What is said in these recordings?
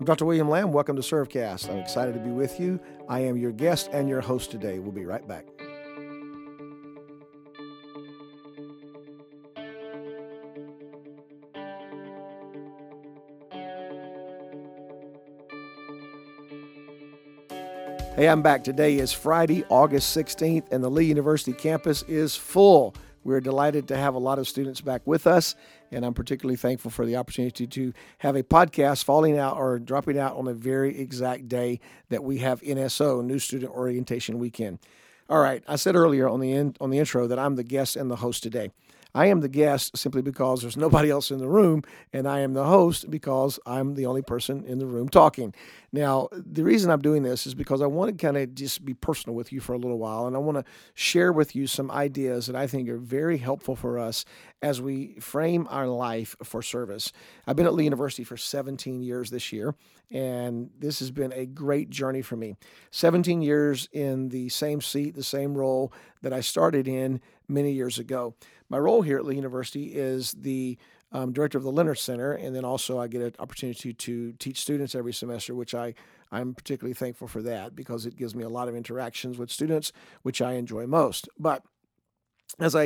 Dr. William Lamb, welcome to Servecast. I'm excited to be with you. I am your guest and your host today. We'll be right back. Hey, I'm back. Today is Friday, August 16th, and the Lee University campus is full. We're delighted to have a lot of students back with us, and I'm particularly thankful for the opportunity to have a podcast falling out or dropping out on the very exact day that we have NSO, New Student Orientation Weekend. All right, I said earlier on the intro that I'm the guest and the host today. I am the guest simply because there's nobody else in the room, and I am the host because I'm the only person in the room talking. Now, the reason I'm doing this is because I want to kind of just be personal with you for a little while, and I want to share with you some ideas that I think are very helpful for us as we frame our life for service. I've been at Lee University for 17 years this year, and this has been a great journey for me. 17 years in the same seat, the same role that I started in many years ago. My role here at Lee University is the director of the Leonard Center, and then also I get an opportunity to teach students every semester, which I'm particularly thankful for that because it gives me a lot of interactions with students, which I enjoy most. But as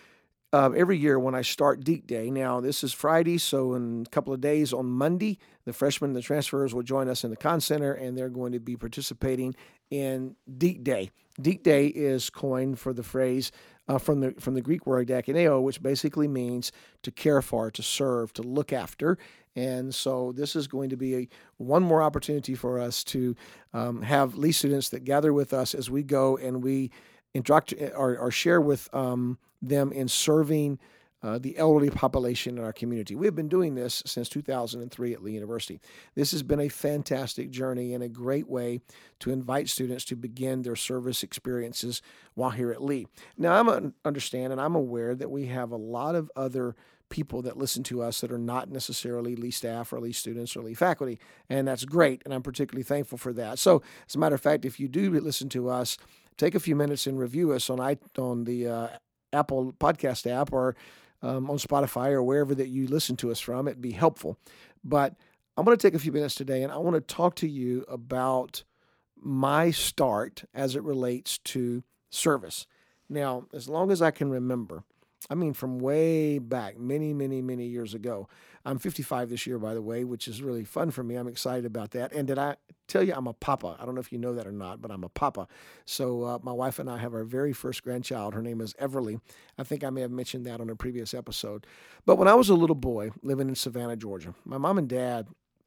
every year when I start Deek Day, now this is Friday, so in a couple of days on Monday, the freshmen and the transfers will join us in the Con Center, and they're going to be participating in Deek Day. Deek Day is coined for the phrase from the Greek word diakoneo, which basically means to care for, to serve, to look after. And so this is going to be one more opportunity for us to have Lee students that gather with us as we go and we interact or share with them in serving the elderly population in our community. We have been doing this since 2003 at Lee University. This has been a fantastic journey and a great way to invite students to begin their service experiences while here at Lee. Now, I'm aware that we have a lot of other people that listen to us that are not necessarily Lee staff or Lee students or Lee faculty, and that's great, and I'm particularly thankful for that. So, as a matter of fact, if you do listen to us, take a few minutes and review us on the Apple Podcast app or on Spotify or wherever that you listen to us from. It'd be helpful. But I'm going to take a few minutes today, and I want to talk to you about my start as it relates to service. Now, as long as I can remember, I mean, from way back, many, many, many years ago. I'm 55 this year, by the way, which is really fun for me. I'm excited about that. And did I tell you I'm a papa? I don't know if you know that or not, but I'm a papa. So my wife and I have our very first grandchild. Her name is Everly. I think I may have mentioned that on a previous episode. But when I was a little boy living in Savannah, Georgia, my mom and dad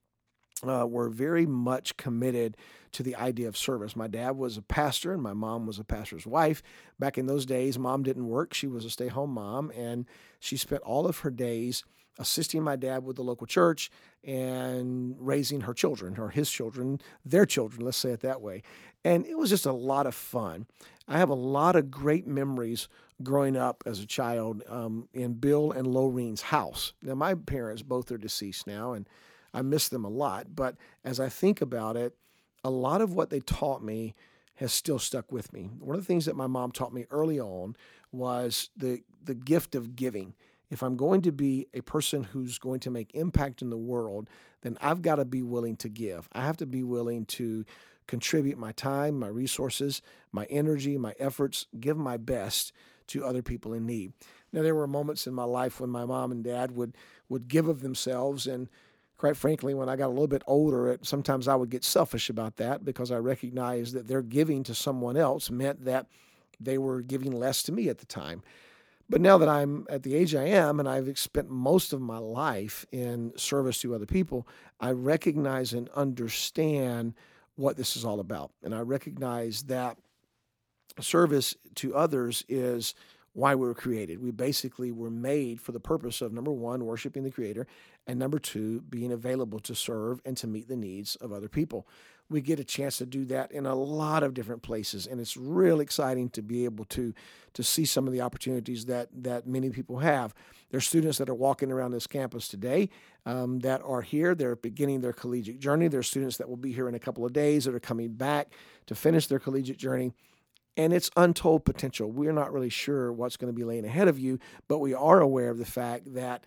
were very much committed to the idea of service. My dad was a pastor and my mom was a pastor's wife. Back in those days, mom didn't work. She was a stay-home mom, and she spent all of her days assisting my dad with the local church and raising her children, or his children, their children, let's say it that way. And it was just a lot of fun. I have a lot of great memories growing up as a child in Bill and Lorraine's house. Now, my parents both are deceased now, and I miss them a lot, but as I think about it, a lot of what they taught me has still stuck with me. One of the things that my mom taught me early on was the gift of giving. If I'm going to be a person who's going to make impact in the world, then I've got to be willing to give. I have to be willing to contribute my time, my resources, my energy, my efforts, give my best to other people in need. Now, there were moments in my life when my mom and dad would give of themselves, and quite frankly, when I got a little bit older, sometimes I would get selfish about that because I recognized that their giving to someone else meant that they were giving less to me at the time. But now that I'm at the age I am and I've spent most of my life in service to other people, I recognize and understand what this is all about. And I recognize that service to others is why we were created. We basically were made for the purpose of, number one, worshiping the Creator, and number two, being available to serve and to meet the needs of other people. We get a chance to do that in a lot of different places, and it's real exciting to be able to see some of the opportunities that many people have. There are students that are walking around this campus today that are here. They're beginning their collegiate journey. There are students that will be here in a couple of days that are coming back to finish their collegiate journey. And it's untold potential. We're not really sure what's going to be laying ahead of you, but we are aware of the fact that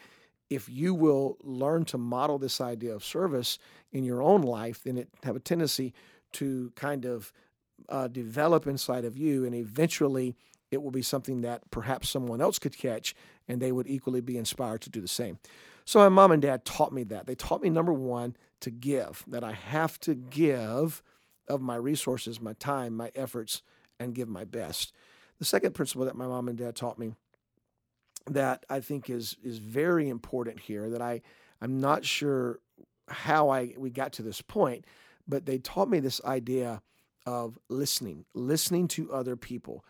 if you will learn to model this idea of service in your own life, then it have a tendency to kind of develop inside of you, and eventually it will be something that perhaps someone else could catch, and they would equally be inspired to do the same. So my mom and dad taught me that. They taught me, number one, to give, that I have to give of my resources, my time, my efforts, and give my best. The second principle that my mom and dad taught me that I think is very important here, that I'm not sure how we got to this point, but they taught me this idea of listening to other people.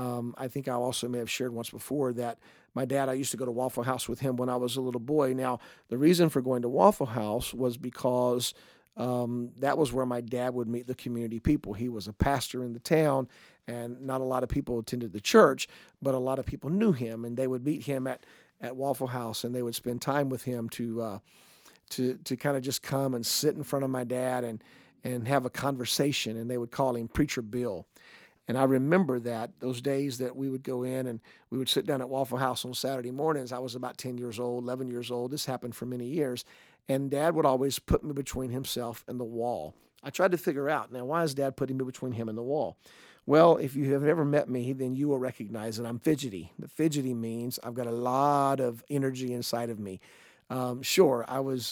I think I also may have shared once before that my dad, I used to go to Waffle House with him when I was a little boy. Now, the reason for going to Waffle House was because that was where my dad would meet the community people. He was a pastor in the town, and not a lot of people attended the church, but a lot of people knew him, and they would meet him at Waffle House, and they would spend time with him to kind of just come and sit in front of my dad and have a conversation, and they would call him Preacher Bill. And I remember those days that we would go in and we would sit down at Waffle House on Saturday mornings. I was about 10 years old, 11 years old. This happened for many years. And Dad would always put me between himself and the wall. I tried to figure out, now, why is Dad putting me between him and the wall? Well, if you have ever met me, then you will recognize that I'm fidgety. The fidgety means I've got a lot of energy inside of me. Sure, I was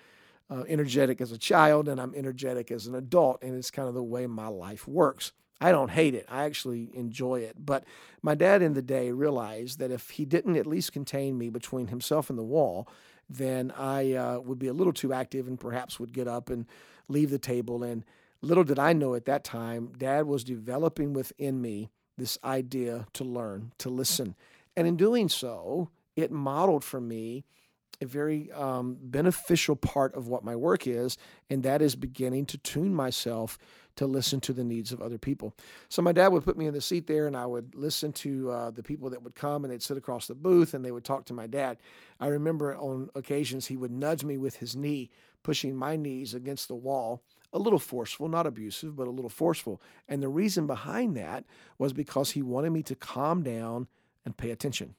energetic as a child, and I'm energetic as an adult, and it's kind of the way my life works. I don't hate it. I actually enjoy it. But my dad in the day realized that if he didn't at least contain me between himself and the wall, then I would be a little too active and perhaps would get up and leave the table. And little did I know at that time, Dad was developing within me this idea to learn, to listen. And in doing so, it modeled for me a very beneficial part of what my work is, and that is beginning to tune myself to listen to the needs of other people. So my dad would put me in the seat there, and I would listen to the people that would come, and they'd sit across the booth, and they would talk to my dad. I remember on occasions he would nudge me with his knee, pushing my knees against the wall, a little forceful, not abusive, but a little forceful. And the reason behind that was because he wanted me to calm down and pay attention.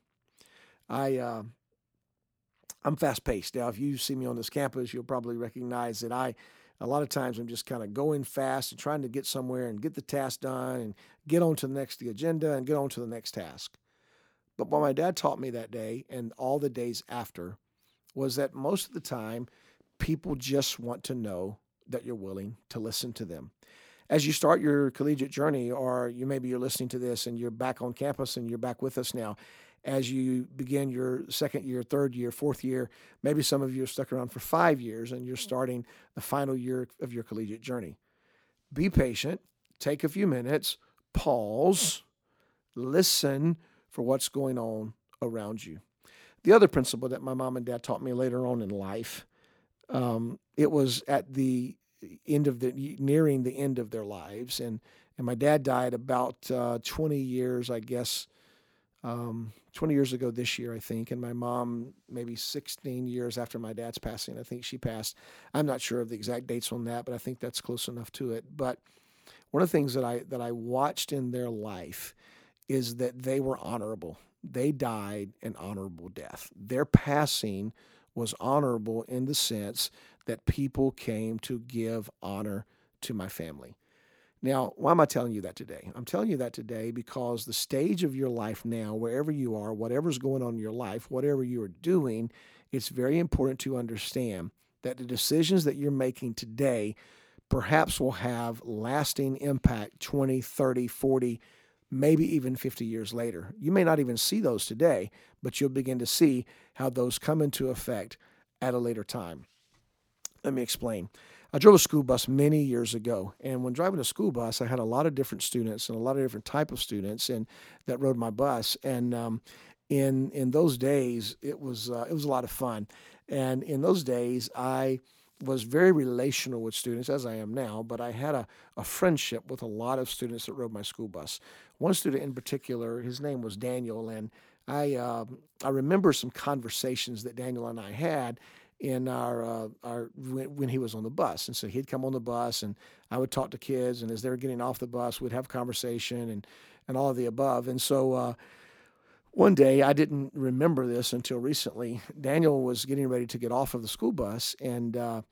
I'm fast paced. Now, if you see me on this campus, you'll probably recognize that a lot of times I'm just kind of going fast and trying to get somewhere and get the task done and get on to the agenda and get on to the next task. But what my dad taught me that day and all the days after was that most of the time, people just want to know that you're willing to listen to them. As you start your collegiate journey, or maybe you're listening to this and you're back on campus and you're back with us now, as you begin your second year, third year, fourth year, maybe some of you are stuck around for 5 years and you're starting the final year of your collegiate journey. Be patient, take a few minutes, pause, listen for what's going on around you. The other principle that my mom and dad taught me later on in life, it was at the nearing the end of their lives, and my dad died about 20 years, I guess, 20 years ago this year, I think, and my mom maybe 16 years after my dad's passing. I think she passed. I'm not sure of the exact dates on that, but I think that's close enough to it. But one of the things that I watched in their life is that they were honorable. They died an honorable death. Their passing was honorable in the sense that people came to give honor to my family. Now, why am I telling you that today? I'm telling you that today because the stage of your life now, wherever you are, whatever's going on in your life, whatever you are doing, it's very important to understand that the decisions that you're making today perhaps will have lasting impact 20, 30, 40, maybe even 50 years later. You may not even see those today, but you'll begin to see how those come into effect at a later time. Let me explain. I drove a school bus many years ago, and when driving a school bus, I had a lot of different students and a lot of different type of students that rode my bus. And in those days, it was a lot of fun. And in those days, I was very relational with students, as I am now, but I had a friendship with a lot of students that rode my school bus. One student in particular, his name was Daniel, and I remember some conversations that Daniel and I had in our when he was on the bus. And so he'd come on the bus, and I would talk to kids, and as they were getting off the bus, we'd have conversation and all of the above. And so One day, I didn't remember this until recently. Daniel was getting ready to get off of the school bus, and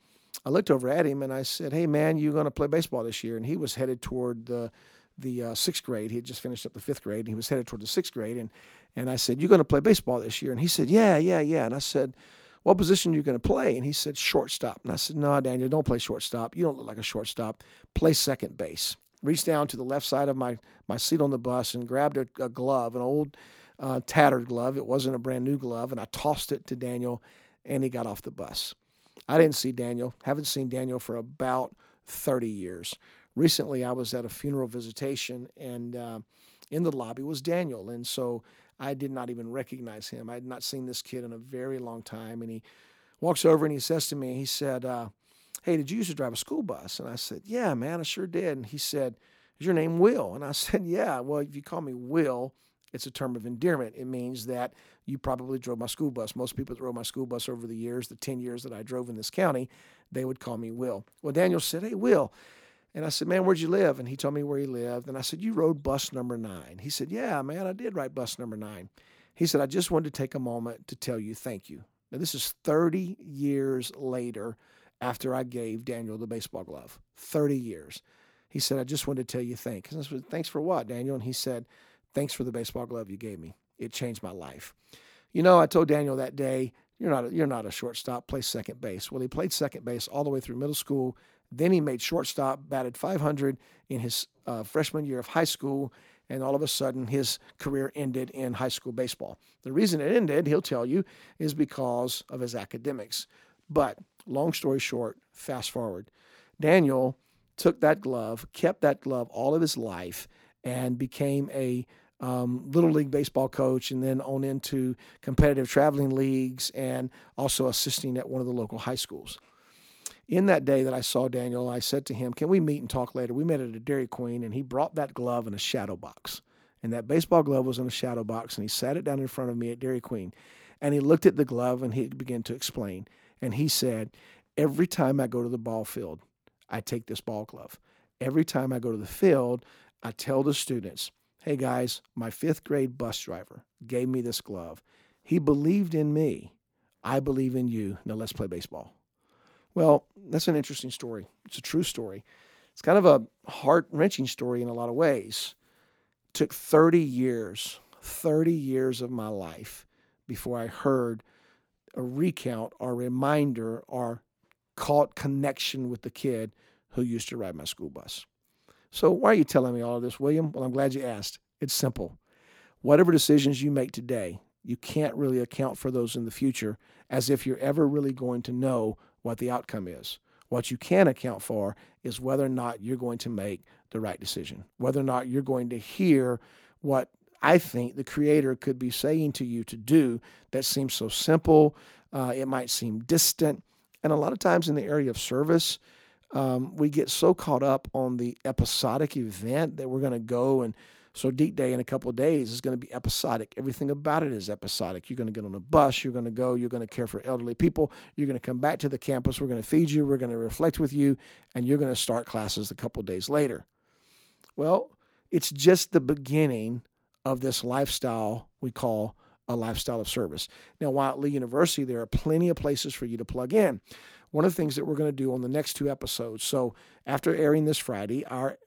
I looked over at him and I said, "Hey, man, you going to play baseball this year?" And he was headed toward the sixth grade. He had just finished up the fifth grade, and he was headed toward the sixth grade. And I said, "You going to play baseball this year?" And he said, "Yeah, yeah, yeah." And I said, "What position are you going to play?" And he said, "Shortstop." And I said, "No, Daniel, don't play shortstop. You don't look like a shortstop. Play second base." Reached down to the left side of my seat on the bus and grabbed a glove, an old tattered glove. It wasn't a brand new glove, and I tossed it to Daniel, and he got off the bus. I didn't see Daniel. Haven't seen Daniel for about 30 years. Recently, I was at a funeral visitation, and in the lobby was Daniel, and so I did not even recognize him. I had not seen this kid in a very long time, and he walks over and he says to me, he said, "Hey, did you used to drive a school bus?" And I said, "Yeah, man, I sure did." And he said, "Is your name Will?" And I said, "Yeah." "Well, if you call me Will, it's a term of endearment. It means that you probably drove my school bus. Most people that drove my school bus over the years, the 10 years that I drove in this county, they would call me Will." Well, Daniel said, "Hey, Will." And I said, "Man, where'd you live?" And he told me where he lived. And I said, "You rode bus number 9. He said, "Yeah, man, I did ride bus number 9. He said, "I just wanted to take a moment to tell you thank you." Now, this is 30 years later after I gave Daniel the baseball glove. 30 years. He said, "I just wanted to tell you thanks." And I said, "Thanks for what, Daniel?" And he said, "Thanks for the baseball glove you gave me. It changed my life." You know, I told Daniel that day, you're not a shortstop, play second base. Well, he played second base all the way through middle school. Then he made shortstop, batted .500 in his freshman year of high school, and all of a sudden his career ended in high school baseball. The reason it ended, he'll tell you, is because of his academics. But long story short, fast forward, Daniel took that glove, kept that glove all of his life, and became a Little League baseball coach, and then on into competitive traveling leagues, and also assisting at one of the local high schools. In that day that I saw Daniel, I said to him, "Can we meet and talk later?" We met at a Dairy Queen, and he brought that glove in a shadow box. And that baseball glove was in a shadow box, and he sat it down in front of me at Dairy Queen. And he looked at the glove, and he began to explain. And he said, "Every time I go to the ball field, I take this ball glove. Every time I go to the field, I tell the students, 'Hey guys, my fifth grade bus driver gave me this glove. He believed in me. I believe in you. Now let's play baseball.'" Well, that's an interesting story. It's a true story. It's kind of a heart-wrenching story in a lot of ways. It took 30 years of my life before I heard a recount or reminder or caught connection with the kid who used to ride my school bus. So why are you telling me all of this, William? Well, I'm glad you asked. It's simple. Whatever decisions you make today, you can't really account for those in the future as if you're ever really going to know what the outcome is. What you can account for is whether or not you're going to make the right decision, whether or not you're going to hear what I think the Creator could be saying to you to do that seems so simple. It might seem distant. And a lot of times in the area of service, we get so caught up on the episodic event that we're going to go, and so Deep Day in a couple of days is going to be episodic. Everything about it is episodic. You're going to get on a bus. You're going to go. You're going to care for elderly people. You're going to come back to the campus. We're going to feed you. We're going to reflect with you, and you're going to start classes a couple of days later. Well, it's just the beginning of this lifestyle we call a lifestyle of service. Now, while at Lee University, there are plenty of places for you to plug in. One of the things that we're going to do on the next 2 episodes, so after airing this Friday, our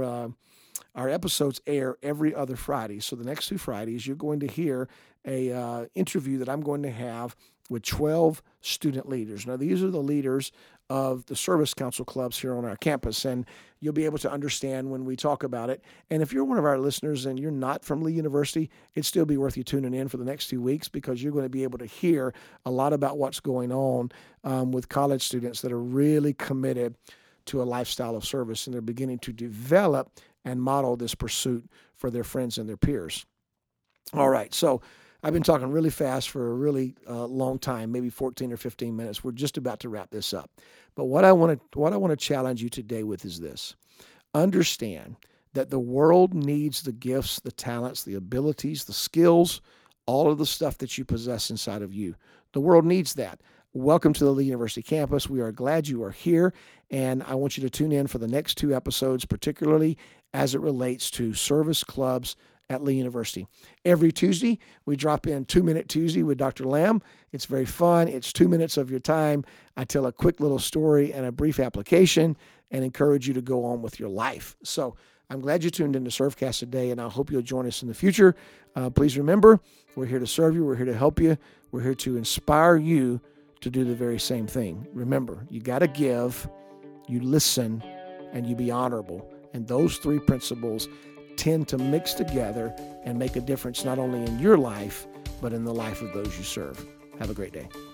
episodes air every other Friday. So the next 2 Fridays, you're going to hear a interview that I'm going to have with 12 student leaders. Now, these are the leaders of the service council clubs here on our campus, and you'll be able to understand when we talk about it. And if you're one of our listeners and you're not from Lee University, it'd still be worth you tuning in for the next 2 weeks, because you're going to be able to hear a lot about what's going on with college students that are really committed to a lifestyle of service, and they're beginning to develop and model this pursuit for their friends and their peers. All right, so I've been talking really fast for a really long time, maybe 14 or 15 minutes. We're just about to wrap this up. But what I want to challenge you today with is this. Understand that the world needs the gifts, the talents, the abilities, the skills, all of the stuff that you possess inside of you. The world needs that. Welcome to the Lee University campus. We are glad you are here, and I want you to tune in for the next 2 episodes, particularly as it relates to service clubs at Lee University. Every Tuesday, we drop in 2-Minute Tuesday with Dr. Lamb. It's very fun. It's 2 minutes of your time. I tell a quick little story and a brief application and encourage you to go on with your life. So I'm glad you tuned into Servecast today, and I hope you'll join us in the future. Please remember, we're here to serve you. We're here to help you. We're here to inspire you to do the very same thing. Remember, you got to give, you listen, and you be honorable. And those 3 principles tend to mix together and make a difference not only in your life, but in the life of those you serve. Have a great day.